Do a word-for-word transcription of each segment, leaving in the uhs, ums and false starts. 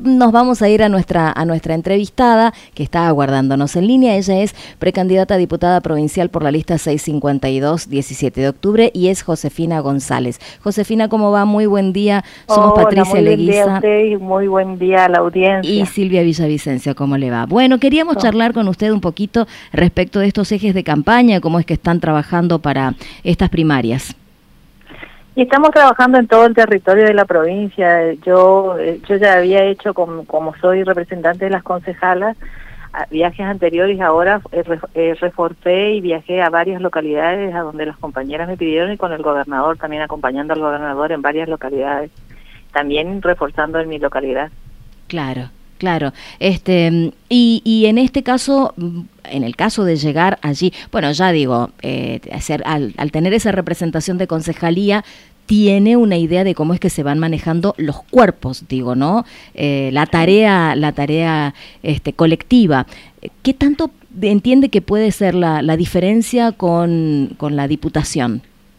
nos vamos a ir a nuestra, a nuestra entrevistada, que está aguardándonos en línea. Ella es precandidata a diputada provincial por la lista seiscientos cincuenta y dos, diecisiete de octubre, y es Josefina González. Josefina, ¿cómo va? Muy buen día. Somos Hola, Patricia muy buen día a Leguiza usted y muy buen día a la audiencia. y Silvia Villavicencio. ¿Cómo le va? Bueno, queríamos Oh. charlar con usted un poquito respecto de estos ejes de campaña, cómo es que están trabajando para estas primarias. Y estamos trabajando en todo el territorio de la provincia. Yo eh, yo ya había hecho, como, como soy representante de las concejalas, a viajes anteriores. Ahora eh, re, eh, reforcé y viajé a varias localidades a donde las compañeras me pidieron, y con el gobernador, también acompañando al gobernador en varias localidades, también reforzando en mi localidad. Claro, claro. Este, y, y en este caso, en el caso de llegar allí, bueno, ya digo, eh, hacer, al, al tener esa representación de concejalía, tiene una idea de cómo es que se van manejando los cuerpos, digo, ¿no? Eh, la tarea, la tarea este, colectiva. ¿Qué tanto entiende que puede ser la, la diferencia con, con la diputación?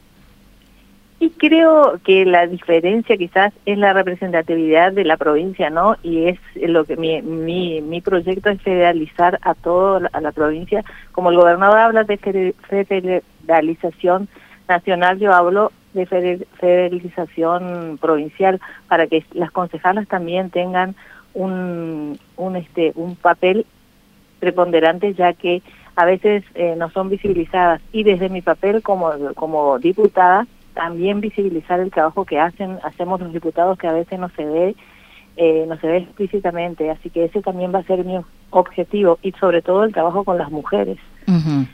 Y creo que la diferencia quizás es la representatividad de la provincia, ¿no? Y es lo que mi mi, mi proyecto es federalizar a toda la, la provincia. Como el gobernador habla de federalización nacional, yo hablo de federalización provincial, para que las concejalas también tengan un un este un papel preponderante, ya que a veces eh, no son visibilizadas. Y desde mi papel como como diputada, también visibilizar el trabajo que hacen hacemos los diputados, que a veces no se ve eh, no se ve explícitamente. Así que ese también va a ser mi objetivo, y sobre todo el trabajo con las mujeres. Uh-huh.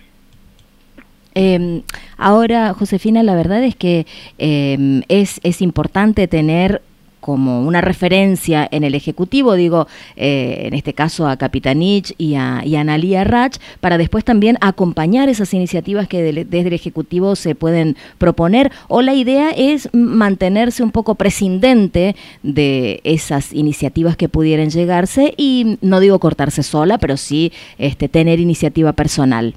Eh, ahora, Josefina, la verdad es que eh, es, es importante tener como una referencia en el Ejecutivo, digo, eh, en este caso a Capitanich y a, y a Analía Rach, para después también acompañar esas iniciativas que de, desde el Ejecutivo se pueden proponer, o la idea es mantenerse un poco prescindente de esas iniciativas que pudieran llegarse, y no digo cortarse sola, pero sí este, tener iniciativa personal.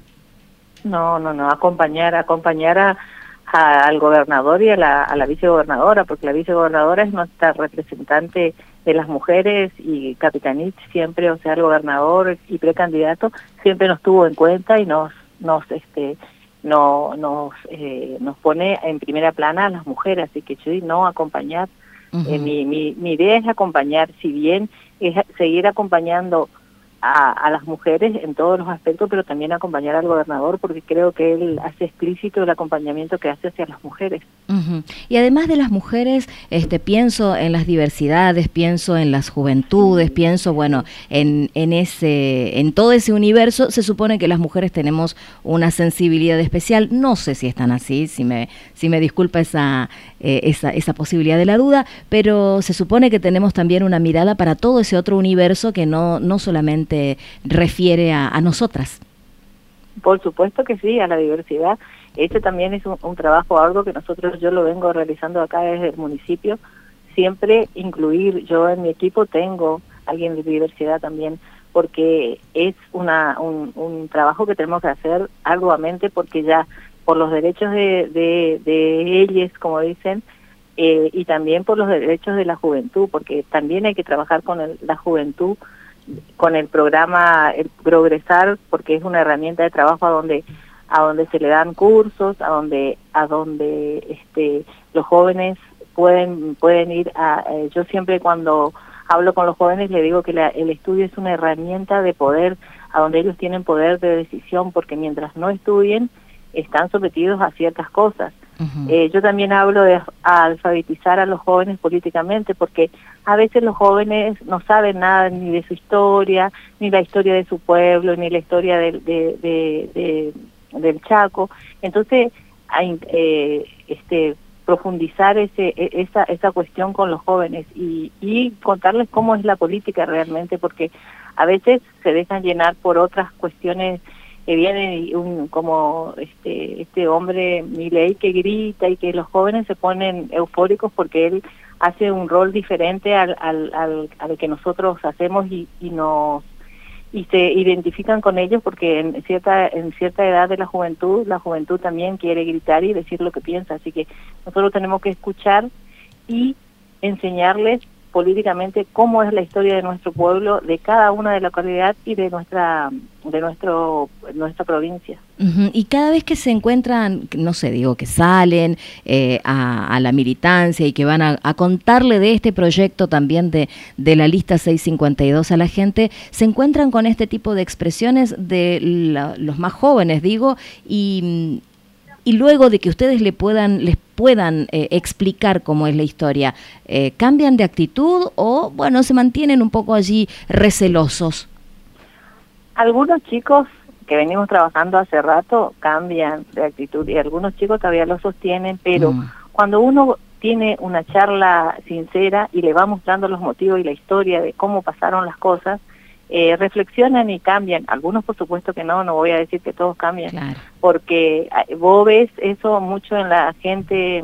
No, no, no, acompañar, acompañar a, a, al gobernador y a la, a la vicegobernadora, porque la vicegobernadora es nuestra representante de las mujeres, y Capitanich siempre, o sea, el gobernador y precandidato, siempre nos tuvo en cuenta y nos, nos, este, no, nos, eh, nos pone en primera plana a las mujeres, así que yo no acompañar. Uh-huh. eh, mi, mi, mi idea es acompañar, si bien es seguir acompañando A, a las mujeres en todos los aspectos, pero también acompañar al gobernador, porque creo que él hace explícito el acompañamiento que hace hacia las mujeres. Uh-huh. Y además de las mujeres, este, pienso en las diversidades, pienso en las juventudes, pienso, bueno, en, en ese, en todo ese universo. Se supone que las mujeres tenemos una sensibilidad especial. No sé si están así, si me, si me disculpa esa, eh, esa, esa posibilidad de la duda, pero se supone que tenemos también una mirada para todo ese otro universo que no, no solamente refiere a, a nosotras. Por supuesto que sí, a la diversidad. Este también es un, un trabajo arduo que nosotros, yo lo vengo realizando acá desde el municipio, siempre incluir. Yo en mi equipo tengo alguien de diversidad también, porque es una un, un trabajo que tenemos que hacer arduamente, porque ya por los derechos de, de, de ellas, como dicen, eh, y también por los derechos de la juventud, porque también hay que trabajar con el, la juventud, con el programa el Progresar, porque es una herramienta de trabajo a donde a donde se le dan cursos, a donde a donde este los jóvenes pueden pueden ir a eh, yo siempre cuando hablo con los jóvenes le digo que la, el estudio es una herramienta de poder, a donde ellos tienen poder de decisión, porque mientras no estudien están sometidos a ciertas cosas. Uh-huh. Eh, yo también hablo de alfabetizar a los jóvenes políticamente, porque a veces los jóvenes no saben nada ni de su historia, ni la historia de su pueblo, ni la historia del, de, de, de, del Chaco. Entonces, hay, eh, este, profundizar ese, esa, esa cuestión con los jóvenes y, y contarles cómo es la política realmente, porque a veces se dejan llenar por otras cuestiones que viene un, como este este hombre Milei, que grita, y que los jóvenes se ponen eufóricos porque él hace un rol diferente al al, al, al que nosotros hacemos, y, y nos y se identifican con ellos, porque en cierta en cierta edad de la juventud, la juventud también quiere gritar y decir lo que piensa. Así que nosotros tenemos que escuchar y enseñarles políticamente cómo es la historia de nuestro pueblo, de cada una de la localidad y de nuestra de nuestro nuestra provincia. Uh-huh. Y cada vez que se encuentran, no sé, digo, que salen eh, a, a la militancia y que van a, a contarle de este proyecto también de, de la lista seiscientos cincuenta y dos a la gente, se encuentran con este tipo de expresiones de la, los más jóvenes, digo, y... Y luego de que ustedes le puedan, les puedan eh, explicar cómo es la historia, eh, ¿cambian de actitud o, bueno, se mantienen un poco allí recelosos? Algunos chicos que venimos trabajando hace rato cambian de actitud y algunos chicos todavía lo sostienen, pero mm. cuando uno tiene una charla sincera y le va mostrando los motivos y la historia de cómo pasaron las cosas, Eh, reflexionan y cambian. Algunos por supuesto que no, no voy a decir que todos cambian, claro. Porque vos ves eso mucho en la gente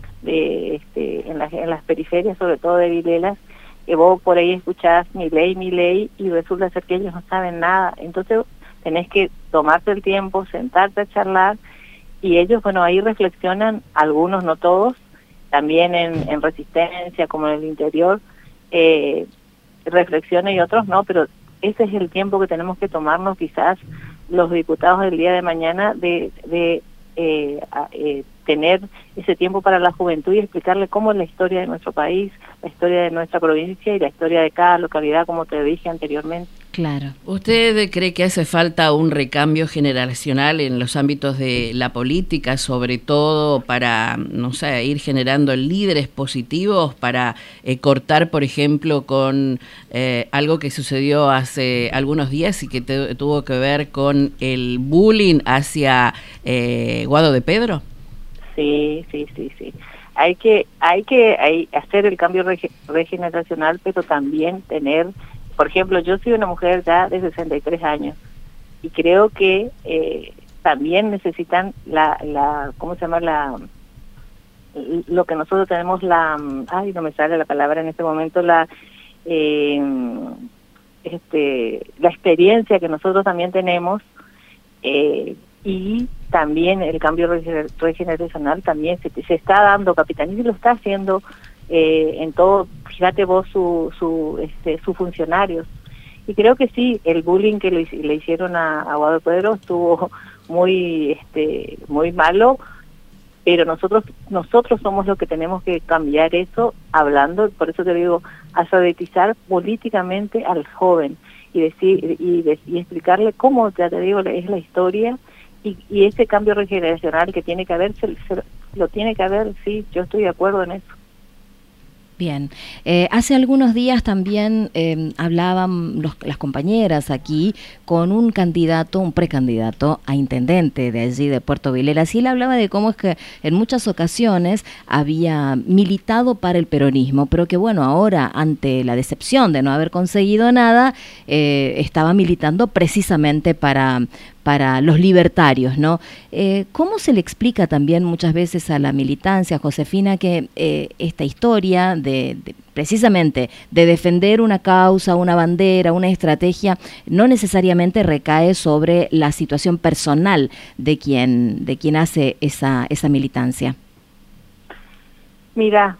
de este en, la, en las periferias, sobre todo de Vilelas, que vos por ahí escuchás mi ley, mi ley, y resulta ser que ellos no saben nada. Entonces tenés que tomarte el tiempo, sentarte a charlar, y ellos, bueno, ahí reflexionan, algunos, no todos, también en, en Resistencia, como en el interior, eh, reflexionan y otros no, pero ese es el tiempo que tenemos que tomarnos quizás los diputados del día de mañana de, de eh, a, eh, tener ese tiempo para la juventud y explicarle cómo es la historia de nuestro país, la historia de nuestra provincia y la historia de cada localidad, como te dije anteriormente. Claro. ¿Usted cree que hace falta un recambio generacional en los ámbitos de la política, sobre todo para, no sé, ir generando líderes positivos para eh, cortar, por ejemplo, con eh, algo que sucedió hace algunos días y que te, tuvo que ver con el bullying hacia eh, Guado de Pedro? Sí, sí, sí, sí. Hay que, hay que hay, hacer el cambio rege, regeneracional, pero también tener... Por ejemplo, yo soy una mujer ya de sesenta y tres años y creo que eh, también necesitan la, la, ¿cómo se llama? La, lo que nosotros tenemos, la, ay, no me sale la palabra en este momento, la, eh, este, la experiencia que nosotros también tenemos eh, y también el cambio regeneracional también se, se está dando, Capitaní lo está haciendo. Eh, en todo, fíjate vos, su, su, este, sus funcionarios. Y creo que sí, el bullying que le, le hicieron a, a Guado de Pedro estuvo muy, este, muy malo, pero nosotros, nosotros somos los que tenemos que cambiar eso, hablando, por eso te digo, alfabetizar políticamente al joven y decir y, de, y explicarle cómo, ya te digo, es la historia y, y ese cambio regeneracional que tiene que haber, se, se, lo tiene que haber, sí, yo estoy de acuerdo en eso. Bien, eh, hace algunos días también eh, hablaban los, las compañeras aquí con un candidato, un precandidato a intendente de allí de Puerto Vilelas, y él hablaba de cómo es que en muchas ocasiones había militado para el peronismo, pero que bueno, ahora ante la decepción de no haber conseguido nada, eh, estaba militando precisamente para... para los libertarios, ¿no? Eh, ¿Cómo se le explica también muchas veces a la militancia, Josefina, que eh, esta historia de, de precisamente de defender una causa, una bandera, una estrategia, no necesariamente recae sobre la situación personal de quien, de quien hace esa, esa militancia? Mira,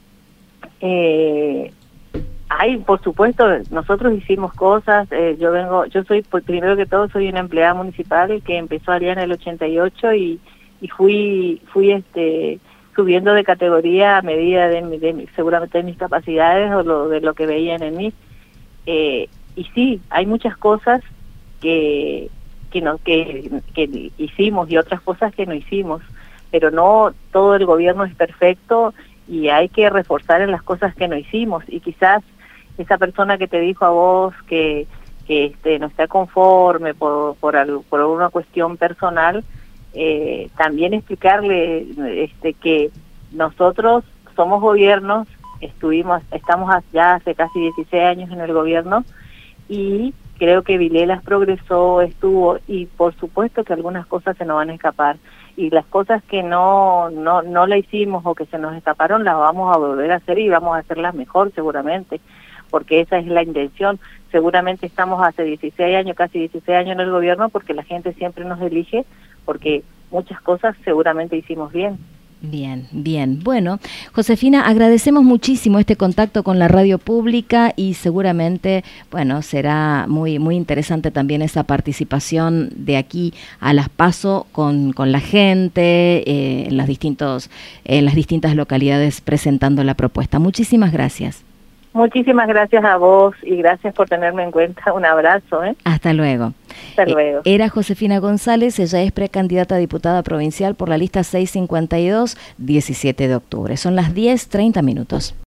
eh... Ay, por supuesto, nosotros hicimos cosas, eh, yo vengo, yo soy, pues, primero que todo, soy una empleada municipal que empezó allá en el ochenta y ocho y, y fui, fui este, subiendo de categoría a medida de, de, de seguramente de mis capacidades o lo, de lo que veían en mí. Eh, y sí, hay muchas cosas que, que, no, que, que hicimos y otras cosas que no hicimos, pero no todo el gobierno es perfecto y hay que reforzar en las cosas que no hicimos y quizás esa persona que te dijo a vos que, que este, no está conforme por, por, algo, por alguna cuestión personal, eh, también explicarle este, que nosotros somos gobiernos, estuvimos, estamos ya hace casi dieciséis años en el gobierno y creo que Vilelas progresó, estuvo y por supuesto que algunas cosas se nos van a escapar y las cosas que no, no, no la hicimos o que se nos escaparon las vamos a volver a hacer y vamos a hacerlas mejor seguramente, porque esa es la intención. Seguramente estamos hace dieciséis años, casi dieciséis años en el gobierno porque la gente siempre nos elige, porque muchas cosas seguramente hicimos bien. Bien, bien. Bueno, Josefina, agradecemos muchísimo este contacto con la radio pública y seguramente, bueno, será muy muy interesante también esa participación de aquí a las PASO con, con la gente eh, en las distintos en las distintas localidades presentando la propuesta. Muchísimas gracias. Muchísimas gracias a vos y gracias por tenerme en cuenta. Un abrazo. ¿eh? Hasta luego. Hasta luego. Eh, era Josefina González, ella es precandidata a diputada provincial por la lista seiscientos cincuenta y dos, diecisiete de octubre. Son las diez treinta minutos.